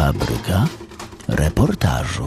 Fabryka reportażu.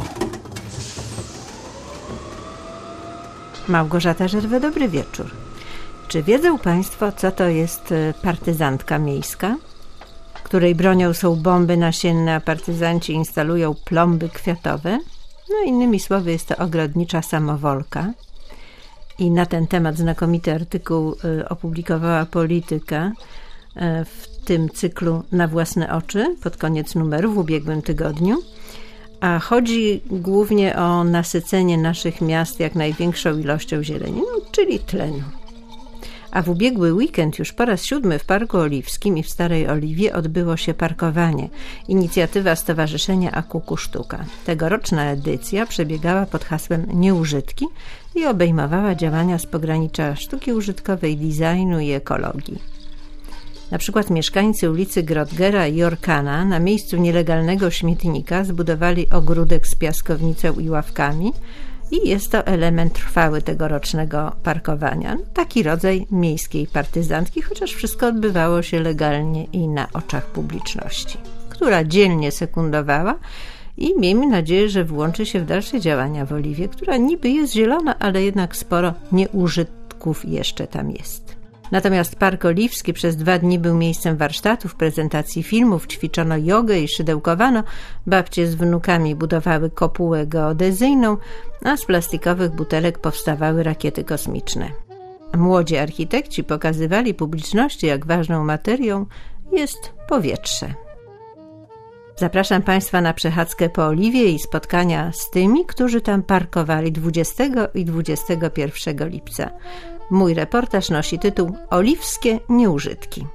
Małgorzata Żerwę, dobry wieczór. Czy wiedzą Państwo, co to jest partyzantka miejska, której bronią są bomby nasienne, a partyzanci instalują plomby kwiatowe? No innymi słowy, jest to ogrodnicza samowolka. I na ten temat znakomity artykuł opublikowała Polityka w tym cyklu Na własne oczy pod koniec numeru w ubiegłym tygodniu. A chodzi głównie o nasycenie naszych miast jak największą ilością zieleni, czyli tlenu. A w ubiegły weekend już po raz 7 w Parku Oliwskim i w Starej Oliwie odbyło się parkowanie. Inicjatywa Stowarzyszenia A Kuku Sztuka. Tegoroczna edycja przebiegała pod hasłem Nieużytki i obejmowała działania z pogranicza sztuki użytkowej, designu i ekologii. Na przykład mieszkańcy ulicy Grodgera i Orkana na miejscu nielegalnego śmietnika zbudowali ogródek z piaskownicą i ławkami i jest to element trwały tegorocznego parkowania. Taki rodzaj miejskiej partyzantki, chociaż wszystko odbywało się legalnie i na oczach publiczności, która dzielnie sekundowała i miejmy nadzieję, że włączy się w dalsze działania w Oliwie, która niby jest zielona, ale jednak sporo nieużytków jeszcze tam jest. Natomiast Park Oliwski przez 2 dni był miejscem warsztatów, prezentacji filmów, ćwiczono jogę i szydełkowano. Babcie z wnukami budowały kopułę geodezyjną, a z plastikowych butelek powstawały rakiety kosmiczne. Młodzi architekci pokazywali publiczności, jak ważną materią jest powietrze. Zapraszam Państwa na przechadzkę po Oliwie i spotkania z tymi, którzy tam parkowali 20 i 21 lipca. Mój reportaż nosi tytuł Oliwskie nieużytki.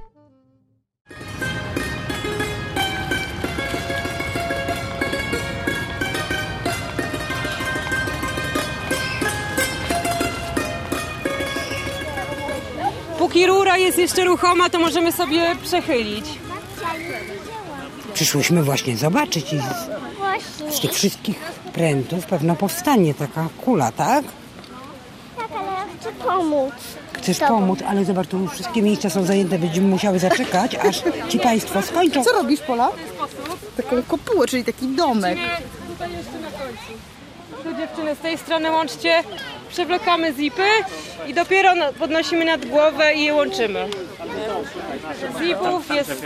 Póki rura jest jeszcze ruchoma, to możemy sobie przechylić. Przyszłyśmy właśnie zobaczyć i z tych wszystkich prętów pewno powstanie taka kula, tak? Tak, ale ja chcę pomóc. Chcesz pomóc, ale zobacz, tu wszystkie miejsca są zajęte, będziemy musiały zaczekać, aż ci państwo skończą. Co robisz, Pola? Taką kopułę, czyli taki domek. Tutaj jeszcze na końcu. Tu dziewczyny z tej strony łączcie, przewlekamy zipy i dopiero podnosimy nad głowę i je łączymy. Zipów jest...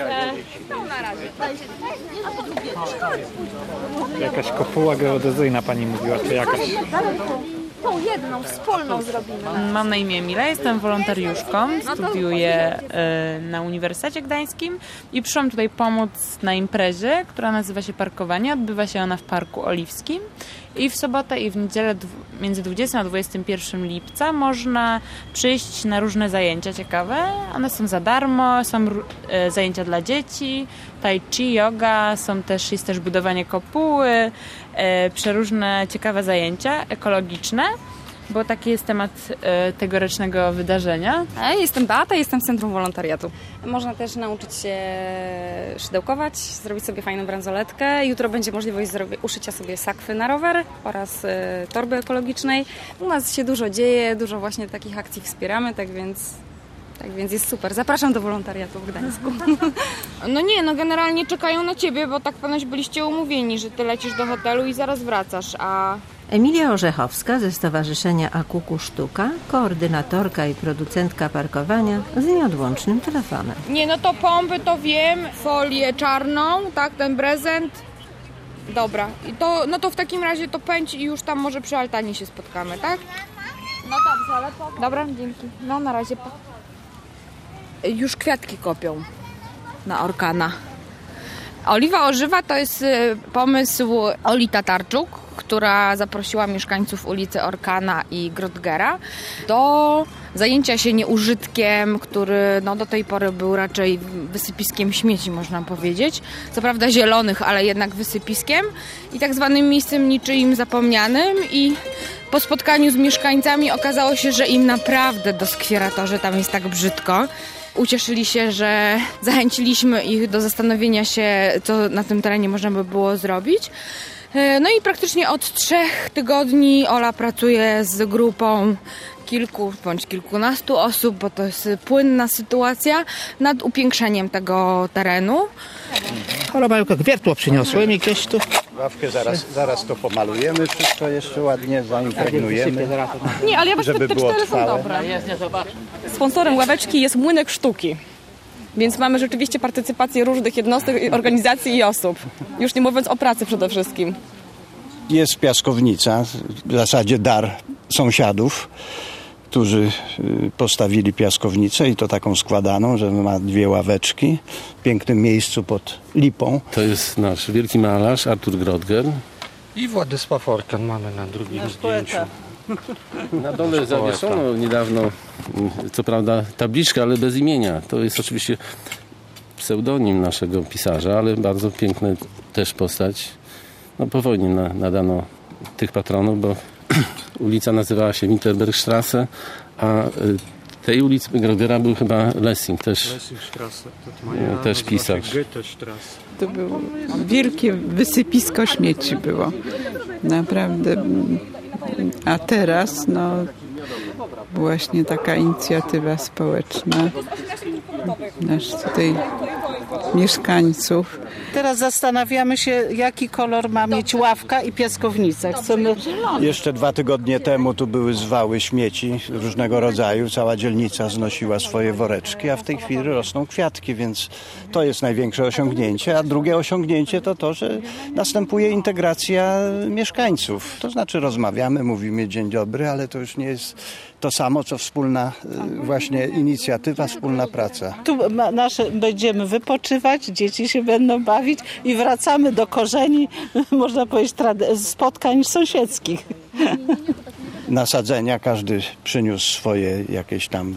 Jakaś kopuła geodezyjna pani mówiła, czy jakaś... Tą jedną, wspólną zrobimy. Mam na imię Emilia, jestem wolontariuszką, studiuję na Uniwersytecie Gdańskim i przyszłam tutaj pomóc na imprezie, która nazywa się Parkowanie. Odbywa się ona w Parku Oliwskim i w sobotę i w niedzielę między 20 a 21 lipca można przyjść na różne zajęcia ciekawe. One są za darmo, są zajęcia dla dzieci, tai chi, yoga, jest też budowanie kopuły, przeróżne ciekawe zajęcia ekologiczne, bo taki jest temat tegorocznego wydarzenia. Jestem Beata, jestem w Centrum Wolontariatu. Można też nauczyć się szydełkować, zrobić sobie fajną bransoletkę. Jutro będzie możliwość uszycia sobie sakwy na rower oraz torby ekologicznej. U nas się dużo dzieje, dużo właśnie takich akcji wspieramy, tak więc jest super. Zapraszam do wolontariatu w Gdańsku. Generalnie czekają na ciebie, bo tak ponoć byliście umówieni, że ty lecisz do hotelu i zaraz wracasz, a... Emilia Orzechowska ze Stowarzyszenia A Kuku Sztuka, koordynatorka i producentka parkowania z nieodłącznym telefonem. To pompy to wiem, folię czarną, tak, ten prezent. Dobra, to w takim razie to pędź i już tam może przy altanie się spotkamy, tak? No dobrze, ale po... Dobra, dzięki. Na razie. Już kwiatki kopią na Orkana. Oliwa Ożywa to jest pomysł Oli Tatarczuk, która zaprosiła mieszkańców ulicy Orkana i Grodgera do zajęcia się nieużytkiem, który do tej pory był raczej wysypiskiem śmieci, można powiedzieć. Co prawda zielonych, ale jednak wysypiskiem i tak zwanym miejscem niczyim zapomnianym. I po spotkaniu z mieszkańcami okazało się, że im naprawdę doskwiera to, że tam jest tak brzydko. Ucieszyli się, że zachęciliśmy ich do zastanowienia się, co na tym terenie można by było zrobić. No i praktycznie od 3 tygodni Ola pracuje z grupą kilku bądź kilkunastu osób, bo to jest płynna sytuacja, nad upiększeniem tego terenu. Ale Majka, wiertło przyniosłem jakieś tu. Ławkę zaraz to pomalujemy, wszystko jeszcze ładnie zaimpregnujemy. Nie, ale ja właśnie żeby te było 4 są trwałe. dobre. Sponsorem ławeczki jest Młynek Sztuki. Więc mamy rzeczywiście partycypację różnych jednostek, organizacji i osób. Już nie mówiąc o pracy przede wszystkim. Jest piaskownica, w zasadzie dar sąsiadów, którzy postawili piaskownicę i to taką składaną, że ma 2 ławeczki w pięknym miejscu pod lipą. To jest nasz wielki malarz Artur Grodger. I Władysław Orkan mamy na drugim zdjęciu. Na dole zawieszono niedawno, co prawda tabliczkę, ale bez imienia. To jest oczywiście pseudonim naszego pisarza, ale bardzo piękna też postać. No, po wojnie nadano tych patronów, bo ulica nazywała się Winterbergstrasse, a tej ulicy Grodgera był chyba Lessing, też pisarz. To było wielkie wysypisko śmieci było. Naprawdę. A teraz właśnie taka inicjatywa społeczna tutaj mieszkańców. Teraz zastanawiamy się, jaki kolor ma mieć ławka i piaskownica. Chcemy... Jeszcze 2 tygodnie temu tu były zwały śmieci różnego rodzaju. Cała dzielnica znosiła swoje woreczki, a w tej chwili rosną kwiatki, więc to jest największe osiągnięcie. A drugie osiągnięcie to, że następuje integracja mieszkańców. To znaczy rozmawiamy, mówimy dzień dobry, ale to już nie jest to samo, co wspólna właśnie inicjatywa, wspólna praca. Tu będziemy wypoczywać, dzieci się będą bawić i wracamy do korzeni, można powiedzieć, spotkań sąsiedzkich. Nasadzenia, każdy przyniósł swoje jakieś tam,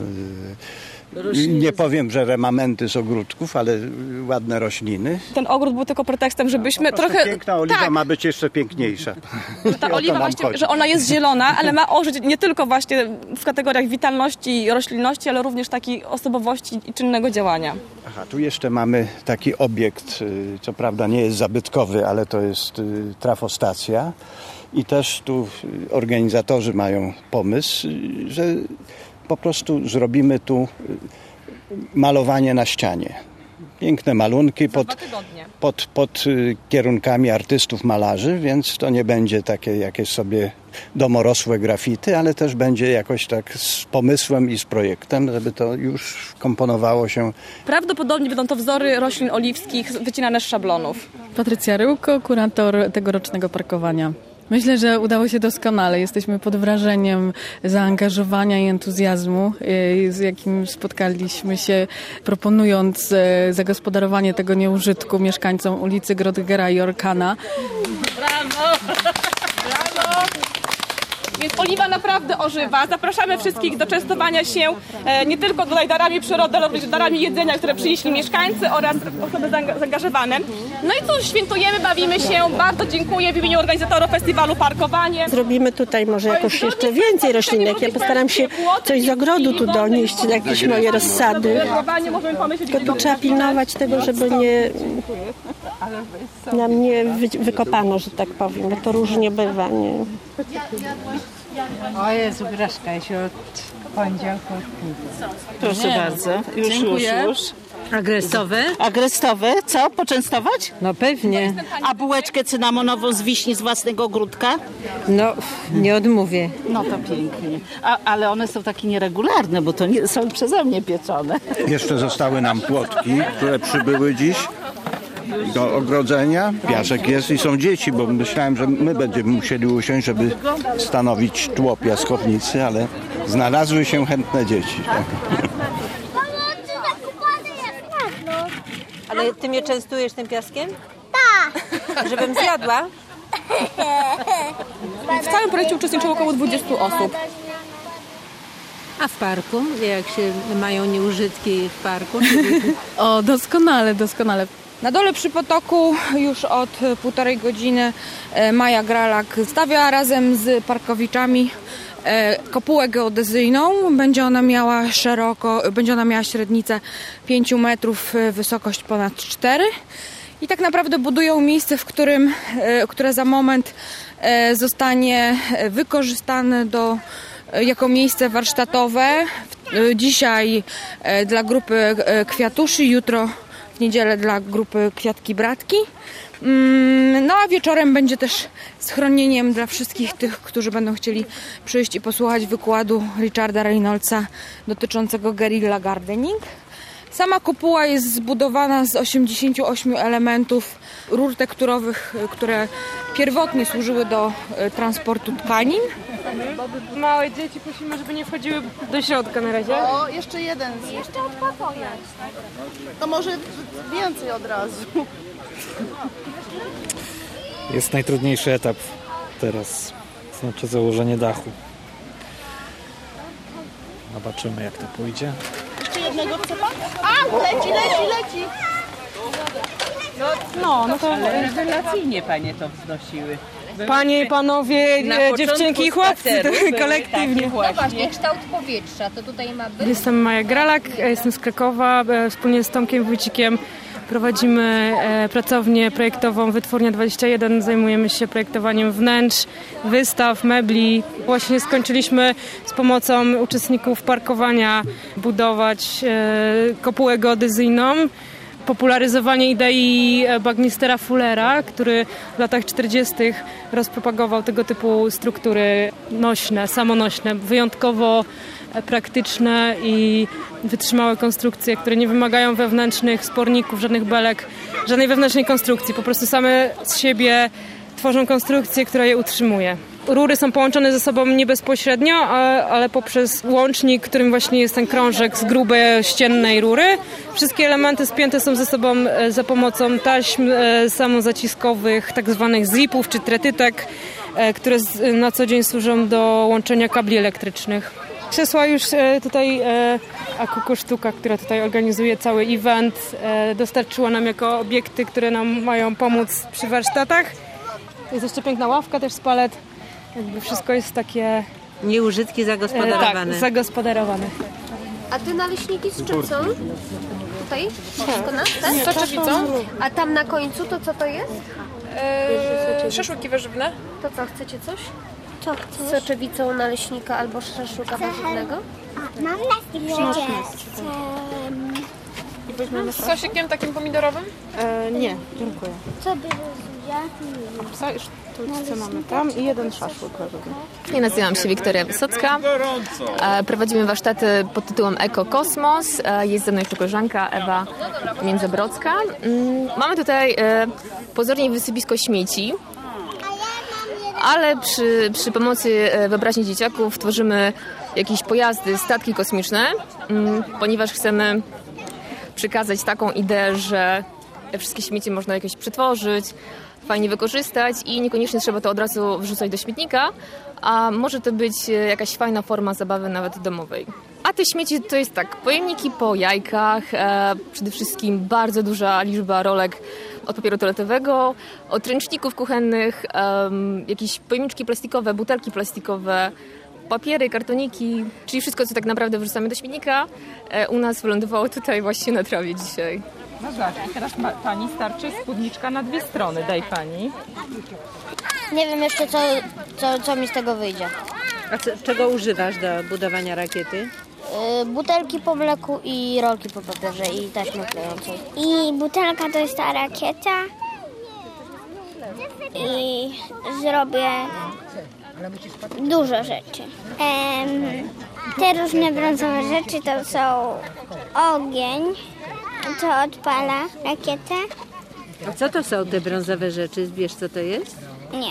nie powiem, że remamenty z ogródków, ale ładne rośliny. Ten ogród był tylko pretekstem, żebyśmy trochę... Piękna oliwa ma być jeszcze piękniejsza. Ta oliwa właśnie, że ona jest zielona, ale ma ożyć nie tylko właśnie w kategoriach witalności i roślinności, ale również takiej osobowości i czynnego działania. Aha, tu jeszcze mamy taki obiekt, co prawda nie jest zabytkowy, ale to jest trafostacja. I też tu organizatorzy mają pomysł, że po prostu zrobimy tu malowanie na ścianie. Piękne malunki pod kierunkami artystów, malarzy, więc to nie będzie takie jakieś sobie domorosłe graffiti, ale też będzie jakoś tak z pomysłem i z projektem, żeby to już komponowało się. Prawdopodobnie będą to wzory roślin oliwskich wycinane z szablonów. Patrycja Ryłko, kurator tegorocznego parkowania. Myślę, że udało się doskonale. Jesteśmy pod wrażeniem zaangażowania i entuzjazmu, z jakim spotkaliśmy się, proponując zagospodarowanie tego nieużytku mieszkańcom ulicy Grodgera i Orkana. Brawo! Brawo! Więc oliwa naprawdę ożywa. Zapraszamy wszystkich do częstowania się nie tylko tutaj darami przyrody, ale również darami jedzenia, które przynieśli mieszkańcy oraz osoby zaangażowane. No i cóż, świętujemy, bawimy się. Bardzo dziękuję w imieniu organizatorów festiwalu Parkowanie. Zrobimy tutaj może jakoś jeszcze więcej roślinek. Ja postaram się coś z ogrodu tu donieść, jakieś moje rozsady. Tylko tu trzeba pilnować tego, żeby nam nie wykopano, że tak powiem, bo to różnie bywa. Nie? O Jezu, Graszka się od poniedziałku. Proszę bardzo. Już. Agrestowe. Co? Poczęstować? No pewnie. A bułeczkę cynamonową z wiśni z własnego ogródka? No, nie odmówię. No to pięknie. Ale one są takie nieregularne, bo to nie są przeze mnie pieczone. Jeszcze zostały nam płotki, które przybyły dziś do ogrodzenia. Piasek jest i są dzieci, bo myślałem, że my będziemy musieli usiąść, żeby stanowić tło piaskownicy, ale znalazły się chętne dzieci. Tak. Ale ty mnie częstujesz tym piaskiem? Tak. Żebym zjadła? W całym projekcie uczestniczyło około 20 osób. A w parku? Jak się mają nieużytki w parku? O, doskonale. Na dole przy potoku już od 1,5 godziny Maja Gralak stawia razem z parkowiczami kopułę geodezyjną. Będzie ona miała średnicę 5 metrów, wysokość ponad 4. I tak naprawdę budują miejsce, które za moment zostanie wykorzystane jako miejsce warsztatowe. Dzisiaj dla grupy kwiatuszy, jutro w niedzielę dla grupy Kwiatki Bratki. No a wieczorem będzie też schronieniem dla wszystkich tych, którzy będą chcieli przyjść i posłuchać wykładu Richarda Reynoldsa dotyczącego guerrilla gardening. Sama kopuła jest zbudowana z 88 elementów rur tekturowych, które pierwotnie służyły do transportu tkanin. Małe dzieci prosimy, żeby nie wchodziły do środka na razie. O, jeszcze jeden. Jeszcze odpowiedź. To może więcej od razu. Jest najtrudniejszy etap teraz, znaczy założenie dachu. Zobaczymy, jak to pójdzie. Jeszcze jednego chce pan? A, leci! No to rewelacyjnie panie to wznosiły. Panie i panowie, dziewczynki i chłopcy, kolektywnie. No właśnie, kształt powietrza, to tutaj ma być. Jestem Maja Gralak, jestem z Krakowa. Wspólnie z Tomkiem Wójcikiem prowadzimy pracownię projektową Wytwórnia 21. Zajmujemy się projektowaniem wnętrz, wystaw, mebli. Właśnie skończyliśmy z pomocą uczestników parkowania budować kopułę geodezyjną. Popularyzowanie idei Bagnistera Fullera, który w latach 40. rozpropagował tego typu struktury nośne, samonośne, wyjątkowo praktyczne i wytrzymałe konstrukcje, które nie wymagają wewnętrznych sporników, żadnych belek, żadnej wewnętrznej konstrukcji. Po prostu same z siebie tworzą konstrukcję, która je utrzymuje. Rury są połączone ze sobą nie bezpośrednio, ale poprzez łącznik, którym właśnie jest ten krążek z grubej ściennej rury. Wszystkie elementy spięte są ze sobą za pomocą taśm samozaciskowych, tak zwanych zipów czy tretytek, które na co dzień służą do łączenia kabli elektrycznych. Krzesła już tutaj Akuku Sztuka, która tutaj organizuje cały event, dostarczyła nam jako obiekty, które nam mają pomóc przy warsztatach. Jest jeszcze piękna ławka też z palet. Jakby wszystko jest takie... Nieużytki zagospodarowane. Tak, zagospodarowane. A te naleśniki z czym są? Tutaj? Wszystko tak? Z soczewicą. A tam na końcu to co to jest? Szaszłyki warzywne. To co, chcecie coś? Co chcesz? Z soczewicą naleśnika albo szaszłyka warzywnego? Mam naleśnik Z sosikiem takim pomidorowym? Nie, dziękuję. Co bierzesz? Psa i sztuczce mamy tam i jeden szaszłyk warzywny. Ja nazywam się Wiktoria Wysocka. Prowadzimy warsztaty pod tytułem Ekokosmos. Jest ze mną jeszcze koleżanka Ewa Międzybrocka. Mamy tutaj pozornie wysypisko śmieci, ale przy pomocy wyobraźni dzieciaków tworzymy jakieś pojazdy, statki kosmiczne, ponieważ chcemy przekazać taką ideę, że wszystkie śmieci można jakoś przetworzyć, fajnie wykorzystać i niekoniecznie trzeba to od razu wrzucać do śmietnika, a może to być jakaś fajna forma zabawy nawet domowej. A te śmieci to jest tak, pojemniki po jajkach, przede wszystkim bardzo duża liczba rolek od papieru toaletowego, od ręczników kuchennych, jakieś pojemniczki plastikowe, butelki plastikowe, papiery, kartoniki, czyli wszystko, co tak naprawdę wrzucamy do śmietnika, u nas wylądowało tutaj właśnie na trawie dzisiaj. No zobacz, i teraz pani starczy spódniczka na 2 strony, daj pani. Nie wiem jeszcze co mi z tego wyjdzie. A czego używasz do budowania rakiety? Butelki po mleku i rolki po papierze i taśmy klejącej. I butelka to jest ta rakieta. I zrobię dużo rzeczy. Te różne brązowe rzeczy to są ogień, to odpala rakietę. A co to są te brązowe rzeczy? Wiesz, co to jest? Nie.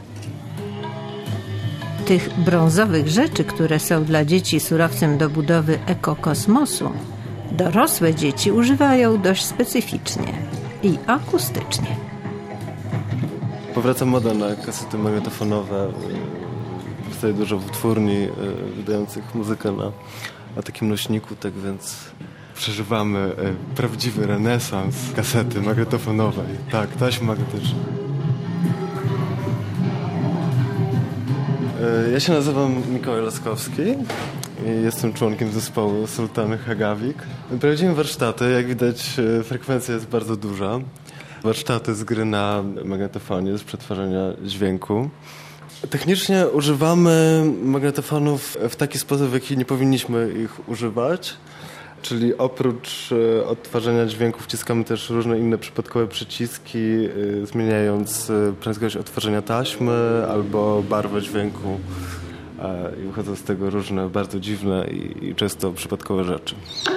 Tych brązowych rzeczy, które są dla dzieci surowcem do budowy ekokosmosu, dorosłe dzieci używają dość specyficznie i akustycznie. Powraca moda na kasety magnetofonowe. Powstaje dużo wytwórni wydających muzykę na takim nośniku, tak więc przeżywamy prawdziwy renesans kasety magnetofonowej. Tak, taśmy magnetyczne. Ja się nazywam Mikołaj Laskowski i jestem członkiem zespołu Sultany Hagawik. Prowadzimy warsztaty, jak widać frekwencja jest bardzo duża. Warsztaty z gry na magnetofonie, z przetwarzania dźwięku. Technicznie używamy magnetofonów w taki sposób, w jaki nie powinniśmy ich używać, Czyli oprócz odtwarzania dźwięku wciskamy też różne inne przypadkowe przyciski, zmieniając prędkość odtwarzania taśmy albo barwę dźwięku. I wychodzą z tego różne bardzo dziwne i często przypadkowe rzeczy.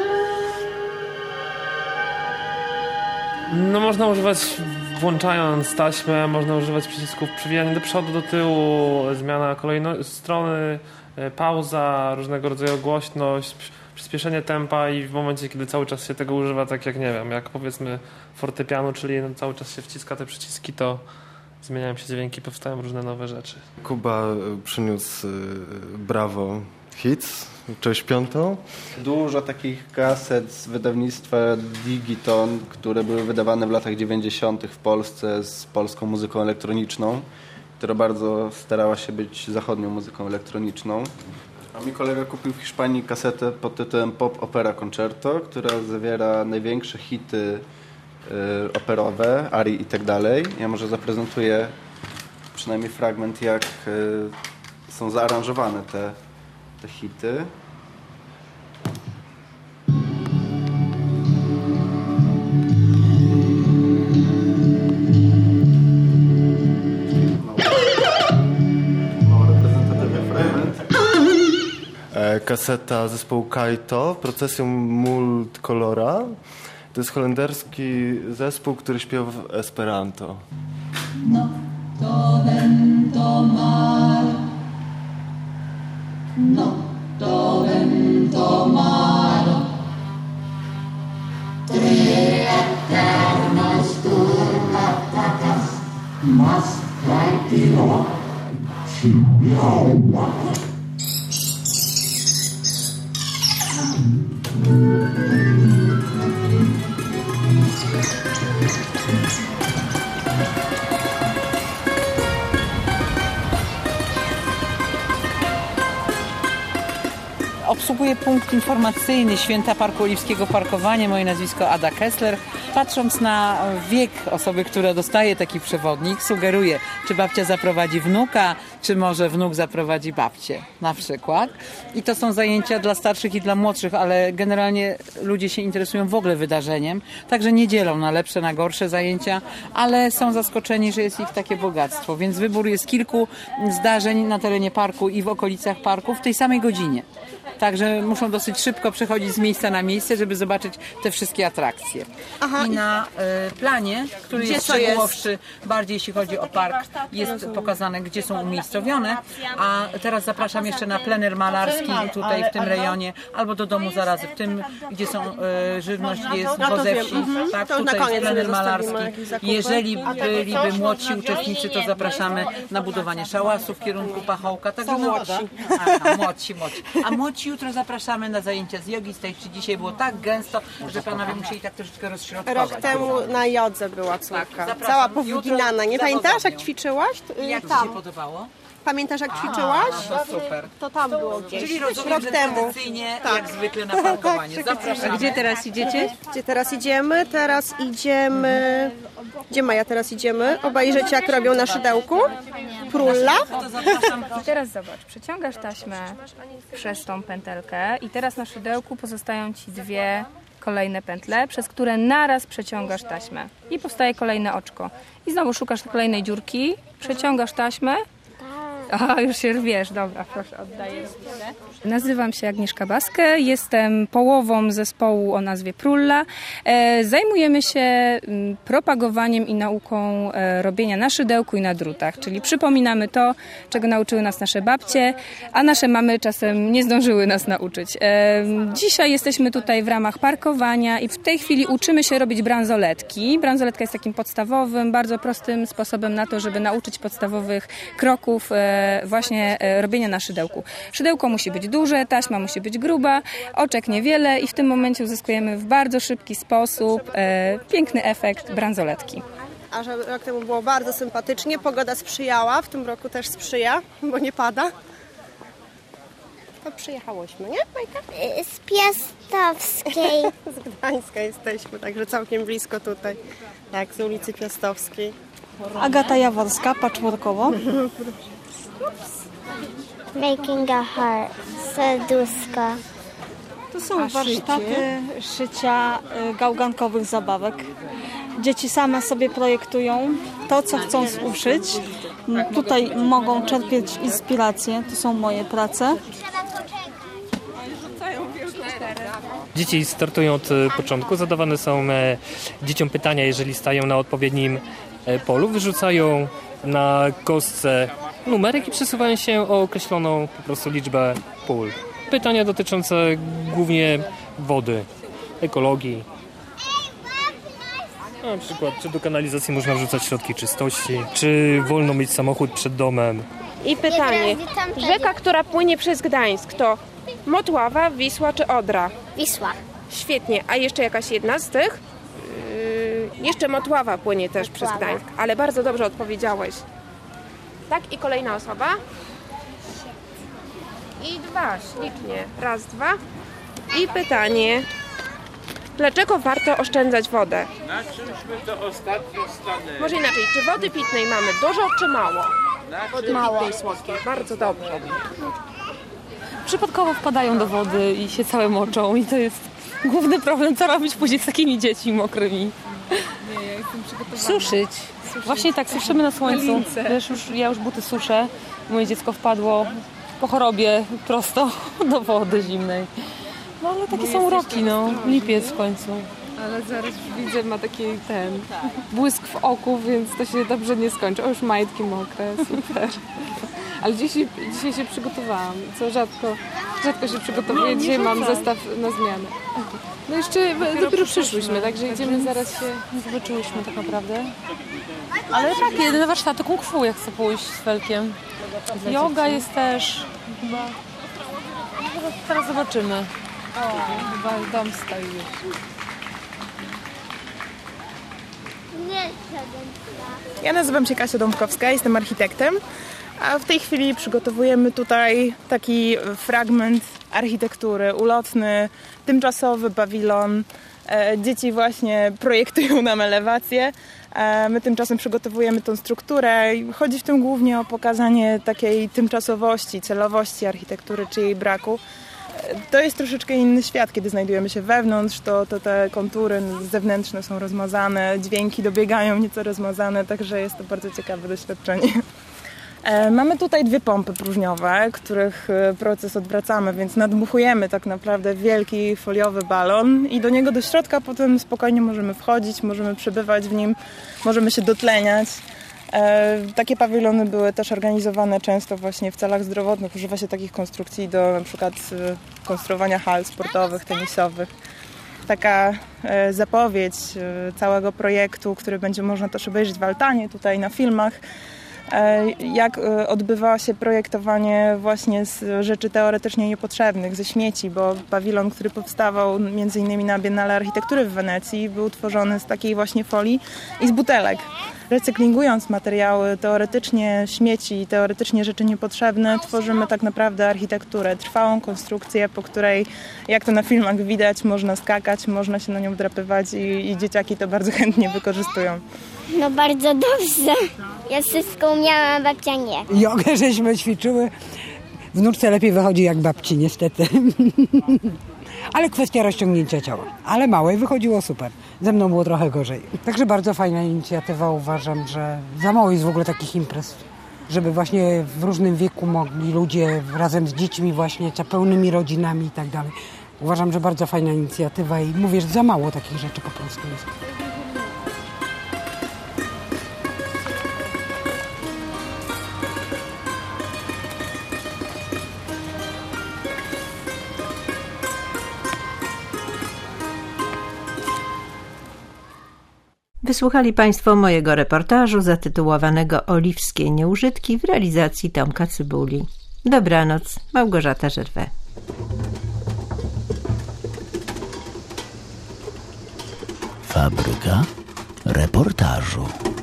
No można używać, włączając taśmę, można używać przycisków przewijanie do przodu, do tyłu, zmiana strony, pauza, różnego rodzaju głośność, przyspieszenie tempa i w momencie, kiedy cały czas się tego używa, tak jak nie wiem, jak powiedzmy fortepianu, czyli cały czas się wciska te przyciski, to zmieniają się dźwięki, powstają różne nowe rzeczy. Kuba przyniósł Brawo Hits, część 5. Dużo takich kaset z wydawnictwa Digiton, które były wydawane w latach 90. w Polsce z polską muzyką elektroniczną, która bardzo starała się być zachodnią muzyką elektroniczną. A mi kolega kupił w Hiszpanii kasetę pod tytułem Pop Opera Concerto, która zawiera największe hity operowe, arii i tak dalej. Ja może zaprezentuję przynajmniej fragment, jak są zaaranżowane te hity. Kaseta zespołu Kaito, Procesją Multcolora. To jest holenderski zespół, który śpiewa w Esperanto. No, to vento mar. No, to vento mar. Tre eternas turnatas, mas partiro. Obsługuję punkt informacyjny Święta Parku Oliwskiego Parkowanie. Moje nazwisko Ada Kessler. Patrząc na wiek osoby, która dostaje taki przewodnik, sugeruję, czy babcia zaprowadzi wnuka, czy może wnuk zaprowadzi babcię na przykład. I to są zajęcia dla starszych i dla młodszych, ale generalnie ludzie się interesują w ogóle wydarzeniem, także nie dzielą na lepsze, na gorsze zajęcia, ale są zaskoczeni, że jest ich takie bogactwo. Więc wybór jest kilku zdarzeń na terenie parku i w okolicach parku w tej samej godzinie. Także muszą dosyć szybko przechodzić z miejsca na miejsce, żeby zobaczyć te wszystkie atrakcje. I na planie, który jest szczegółowszy, bardziej jeśli chodzi o park, jest pokazane, gdzie są umiejscowione. A teraz zapraszam jeszcze na plener malarski tutaj w tym rejonie, albo do Domu Zarazy, w tym, gdzie są żywność, jest Boze Wsi. Tak, tutaj jest plener malarski. Jeżeli byliby młodsi uczestnicy, to zapraszamy na budowanie szałasu w kierunku Pachołka. Także młodsi. A młodsi jutro zapraszamy na zajęcia z jogi, z tej czy dzisiaj było tak gęsto, że panowie musieli tak troszeczkę rozśrodkować. Rok temu na jodze była córka. Tak, cała powginana. Nie pamiętasz, jak ćwiczyłaś? Jak ci się podobało? Pamiętasz, jak ćwiczyłaś? No to super. To tam było gdzieś. Czyli rozumiem, rok że temu. tradycyjnie, jak zwykle na parkowanie. Zapraszamy. A gdzie teraz idziecie? Gdzie teraz idziemy? Teraz idziemy... Gdzie Maja teraz idziemy? Obejrzeć, jak robią na szydełku. Prulla. I teraz zobacz, przeciągasz taśmę przez tą pętelkę i teraz na szydełku pozostają ci dwie kolejne pętle, przez które naraz przeciągasz taśmę. I powstaje kolejne oczko. I znowu szukasz kolejnej dziurki, przeciągasz taśmę. Aha, już się rwiesz, dobra, proszę, oddaję. Nazywam się Agnieszka Baskę, jestem połową zespołu o nazwie Prulla. Zajmujemy się propagowaniem i nauką robienia na szydełku i na drutach, czyli przypominamy to, czego nauczyły nas nasze babcie, a nasze mamy czasem nie zdążyły nas nauczyć. Dzisiaj jesteśmy tutaj w ramach parkowania i w tej chwili uczymy się robić bransoletki. Bransoletka jest takim podstawowym, bardzo prostym sposobem na to, żeby nauczyć podstawowych kroków właśnie robienia na szydełku. Szydełko musi być duże, taśma musi być gruba, oczek niewiele i w tym momencie uzyskujemy w bardzo szybki sposób piękny efekt bransoletki. A że rok temu było bardzo sympatycznie, pogoda sprzyjała, w tym roku też sprzyja, bo nie pada. To przyjechałyśmy, nie, Majka? Z Piastowskiej. Z Gdańska jesteśmy, także całkiem blisko tutaj. Tak, z ulicy Piastowskiej. Agata Jaworska, patchworkowo. Making a heart, serduszko. To są warsztaty szycia gałgankowych zabawek. Dzieci same sobie projektują to, co chcą uszyć. Tutaj mogą czerpieć inspirację. To są moje prace. Dzieci startują od początku. Zadawane są dzieciom pytania, jeżeli stają na odpowiednim polu. Wyrzucają na kostce numerek i przesuwają się o określoną po prostu liczbę pól. Pytania dotyczące głównie wody, ekologii. Na przykład, czy do kanalizacji można wrzucać środki czystości, czy wolno mieć samochód przed domem. I pytanie, rzeka, która płynie przez Gdańsk, to Motława, Wisła czy Odra? Wisła. Świetnie, a jeszcze jakaś jedna z tych? Jeszcze Motława płynie też przez Gdańsk, ale bardzo dobrze odpowiedziałeś. Tak, i kolejna osoba. I 2, ślicznie. Raz, 2. I pytanie, dlaczego warto oszczędzać wodę? Na czymśmy to ostatnio stanęli? Może inaczej, czy wody pitnej mamy dużo czy mało? Wody Mało. pitnej słodkiej, bardzo dobrze. Przypadkowo wpadają do wody i się całe moczą i to jest główny problem, co robić później z takimi dziećmi mokrymi. Nie, ja jestem przygotowana. Suszyć. Właśnie tak, suszymy na słońcu. Wiesz, ja już buty suszę. Moje dziecko wpadło po chorobie prosto do wody zimnej. No ale takie są uroki, lipiec w końcu. Ale zaraz widzę, ma taki błysk w oku, więc to się dobrze nie skończy. O, już majtki mokre, super. Ale dzisiaj się przygotowałam, co rzadko się przygotowuję. Dzisiaj mam zestaw na zmianę. No jeszcze dopiero przyszłyśmy, także idziemy, zaraz się nie zobaczyłyśmy tak naprawdę. Ale tak, jedyne warsztaty kung fu, jak chcę pójść z Felkiem. Yoga jest też chyba. Teraz zobaczymy. O, chyba dom stoi już. Ja nazywam się Kasia Dąbkowska, jestem architektem, a w tej chwili przygotowujemy tutaj taki fragment architektury, ulotny, tymczasowy pawilon. Dzieci właśnie projektują nam elewację, my tymczasem przygotowujemy tą strukturę. Chodzi w tym głównie o pokazanie takiej tymczasowości, celowości architektury czy jej braku. To jest troszeczkę inny świat, kiedy znajdujemy się wewnątrz, to te kontury zewnętrzne są rozmazane, dźwięki dobiegają nieco rozmazane, także jest to bardzo ciekawe doświadczenie. Mamy tutaj 2 pompy próżniowe, których proces odwracamy, więc nadmuchujemy tak naprawdę wielki foliowy balon i do niego do środka potem spokojnie możemy wchodzić, możemy przebywać w nim, możemy się dotleniać. Takie pawilony były też organizowane często właśnie w celach zdrowotnych. Używa się takich konstrukcji do na przykład konstruowania hal sportowych, tenisowych. Taka zapowiedź całego projektu, który będzie można też obejrzeć w Altanie, tutaj na filmach. Jak odbywa się projektowanie właśnie z rzeczy teoretycznie niepotrzebnych, ze śmieci, bo pawilon, który powstawał m.in. na Biennale Architektury w Wenecji, był tworzony z takiej właśnie folii i z butelek. Recyklingując materiały, teoretycznie śmieci, teoretycznie rzeczy niepotrzebne, tworzymy tak naprawdę architekturę, trwałą konstrukcję, po której, jak to na filmach widać, można skakać, można się na nią wdrapywać i dzieciaki to bardzo chętnie wykorzystują. No bardzo dobrze. Ja wszystko umiałam, a babcia nie. Jogę żeśmy ćwiczyły. Wnuczce lepiej wychodzi jak babci, niestety. Ale kwestia rozciągnięcia ciała. Ale małej wychodziło super. Ze mną było trochę gorzej. Także bardzo fajna inicjatywa. Uważam, że za mało jest w ogóle takich imprez. Żeby właśnie w różnym wieku mogli ludzie razem z dziećmi właśnie, pełnymi rodzinami i tak dalej. Uważam, że bardzo fajna inicjatywa i mówię, że za mało takich rzeczy po prostu jest. Wysłuchali Państwo mojego reportażu zatytułowanego Oliwskie nieużytki w realizacji Tomka Cybuli. Dobranoc, Małgorzata Żerwę. Fabryka reportażu.